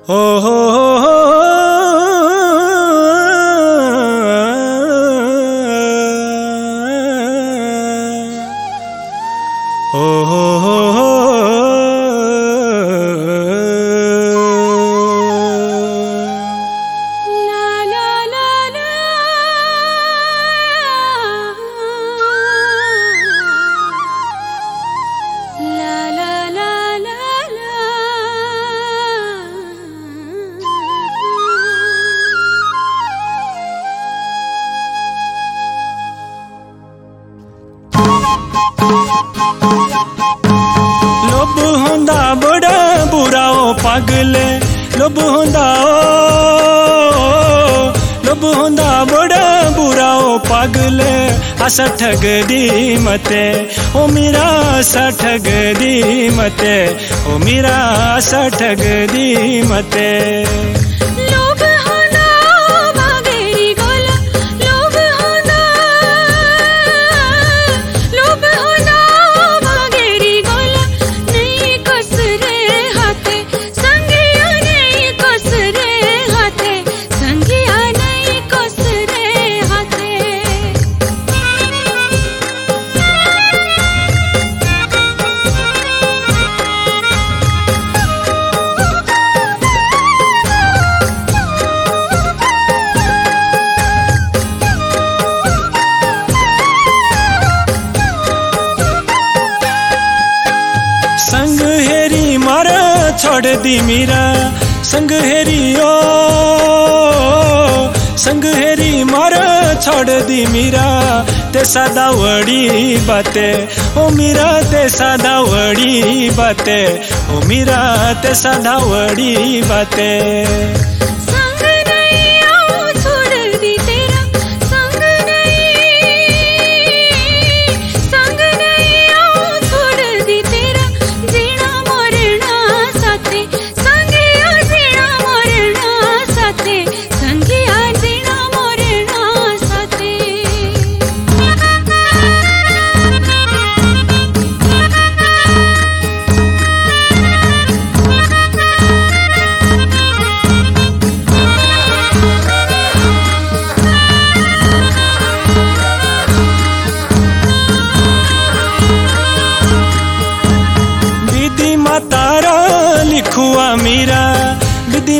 हो हो हो लोभ होंदा बड़ा बुरा ओ पागले लोभ होंदा बड़ा बुरा ओ पागले असा ठग दी मते ओ मेरा असा ठग दी मते ओ मेरा असा ठग दी मते संग हेरी मारा छोड़ दी मीरा संग हेरी ओ संग हेरी मारा छोड़ दी मीरा ते सदा वड़ी बाते ओ मीरा ते सदा वड़ी बाते ओ मीरा ते सदा वड़ी बाते तारा लिखुआ मीरा विधि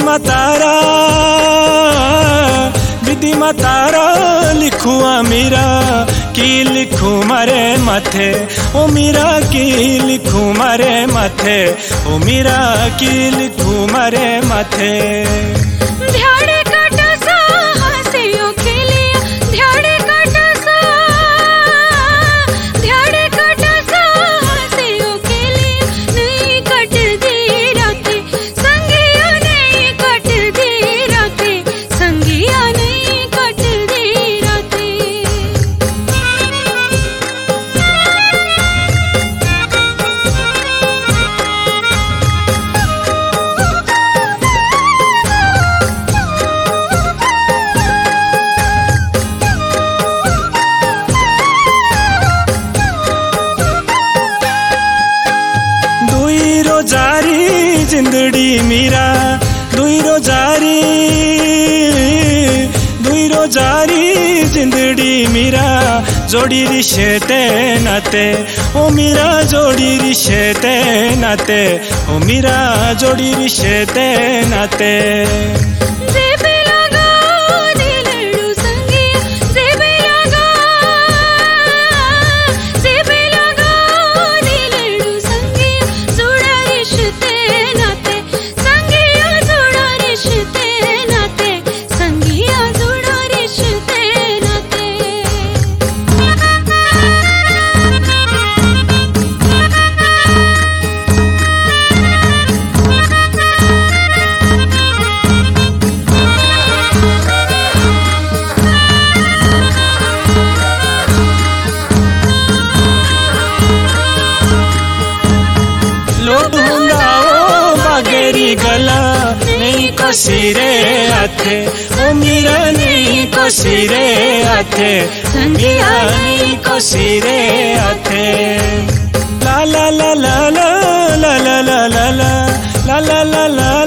तारा लिखुआ मीरा की लिखू मारे माथे ओ मीरा की लिखू मारे माथे ओ मीरा की लिखू मारे माथे जारी जिंदड़ी मीरा दुई रोजारी जिंदड़ी मीरा जोड़ी रिश्ते नाते ओ मीरा जोड़ी रिश्ते नाते ओ मीरा जोड़ी रिश्ते नाते गला नहीं कोसिरे आथे ओ मीरा नहीं कोसिरे आथे मीरा नहीं कोसिरे आथे ला ला ला ला ला ला ला ला ला ला ला ला ला